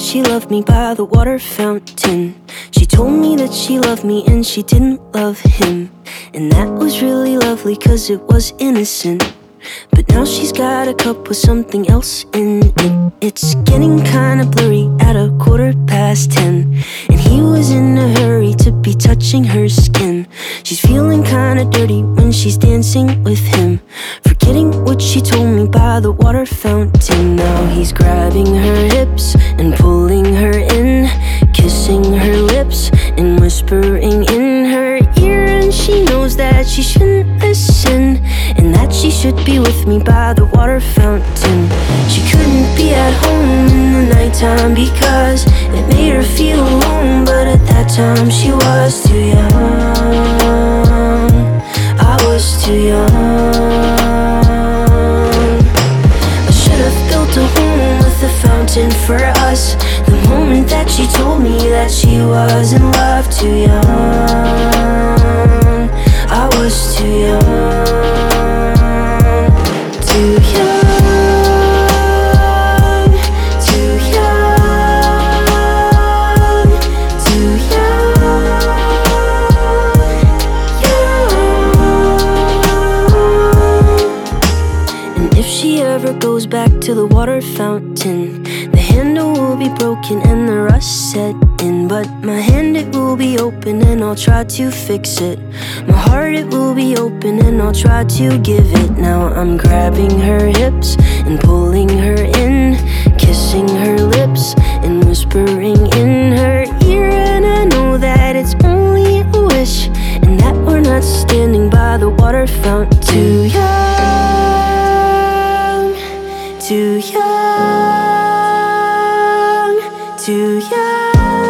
she loved me by the water fountain. She told me that she loved me and she didn't love him. And that was really lovely cause it was innocent. But now she's got a cup with something else in it. It's getting kinda blurry at 10:15. And he was in a hurry to be touching her skin. She's feeling kinda dirty when she's dancing with him, forgetting what she told me by the water fountain. Now he's grabbing her hips and pulling her in, kissing her lips and whispering in her ear. And she knows that she shouldn't listen, and that she should be with me by the water fountain. She couldn't be at home in the nighttime because it made her feel alone. But at that time she was too young. I was too young. I should have built a home with a fountain for us. The moment that she told me that she was in love. Too young. I was too young. Too young, too young, too young, young. And if she ever goes back to the water fountain, the handle will be broken and the rust set in. But my hand, it will be open and I'll try to fix it. My heart, it will be open and I'll try to give it. Now I'm grabbing her hips and pulling her in, kissing her lips and whispering in her ear. And I know that it's only a wish, and that we're not standing by the water fountain. Too young, too young, too young.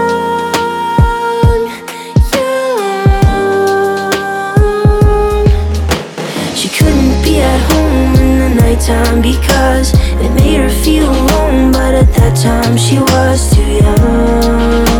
Time because it made her feel alone. But at that time she was too young.